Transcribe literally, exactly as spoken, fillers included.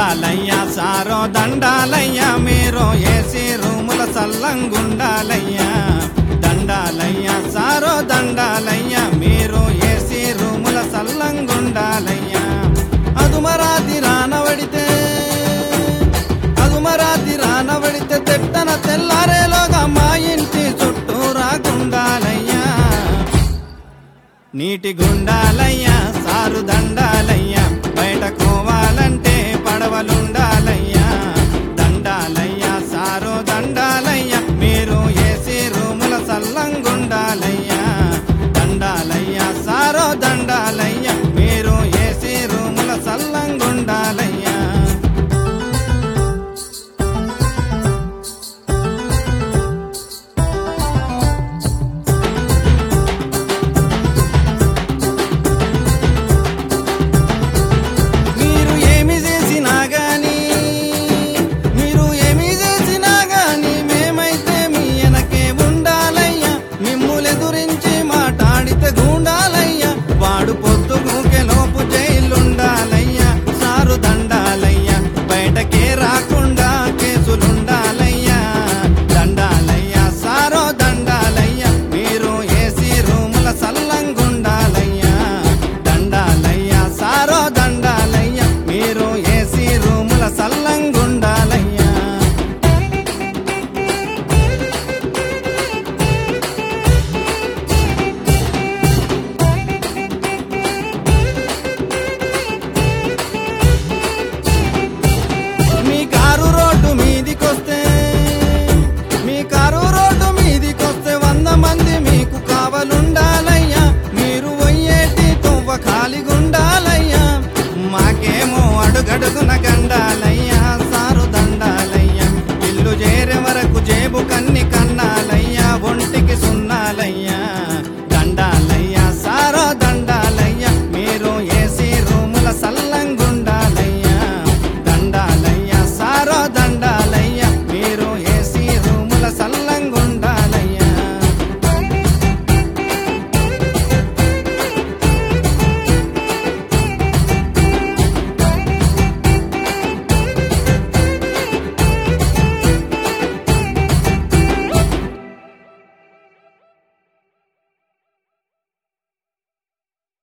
దండాలయ్యా సారో దండాలయ్యా మీరు ఏసీ రూముల సల్లంగుండాలయ్యా దండాలయ్యా సారో దండాలయ్యా మీరు ఏసీ రూముల సల్లంగుండాలయ్యా అదుమరాతి రానవడితే అదుమరాతి రానవడితే తెట్టన తెల్లారేలోగా మా ఇంటి చుట్టూ రాకుండాలయ్యా నీటి గుండాలయ్యా సారు దండాలయ్యా బయట కోవాలంటే పడవలుండాలయ్యా దండాలయ్యా సారో దండాలయ్యా మీరు ఏసీ రూముల సల్లంగుండాలయ్యా దండాలయ్యా సారో దండాలయ్యా మీరు ఏసీ రూముల సల్లంగుండాలయ్యా వాడు పొద్దుగూకే లోపు జైలుండాలయ్యా సారు దండాలయ్యా బయటకే రాకుండా కేసులుండాలయ్యా దండాలయ్యా సారో దండాలయ్యా మీరు ఏసీ రూముల సల్లంగుండాలయ్యా దండాలయ్యా సారో దండాలయ్యా మీరు ఏసీ రూముల సల్లంగుండాలయ్యా మంది మీకు కావలుండాలయ్యా మీరు పోయేటి తొవ్వ ఖాళీగుండాలయ్యా మాకేమో అడుగడుగున గండాలయ్యా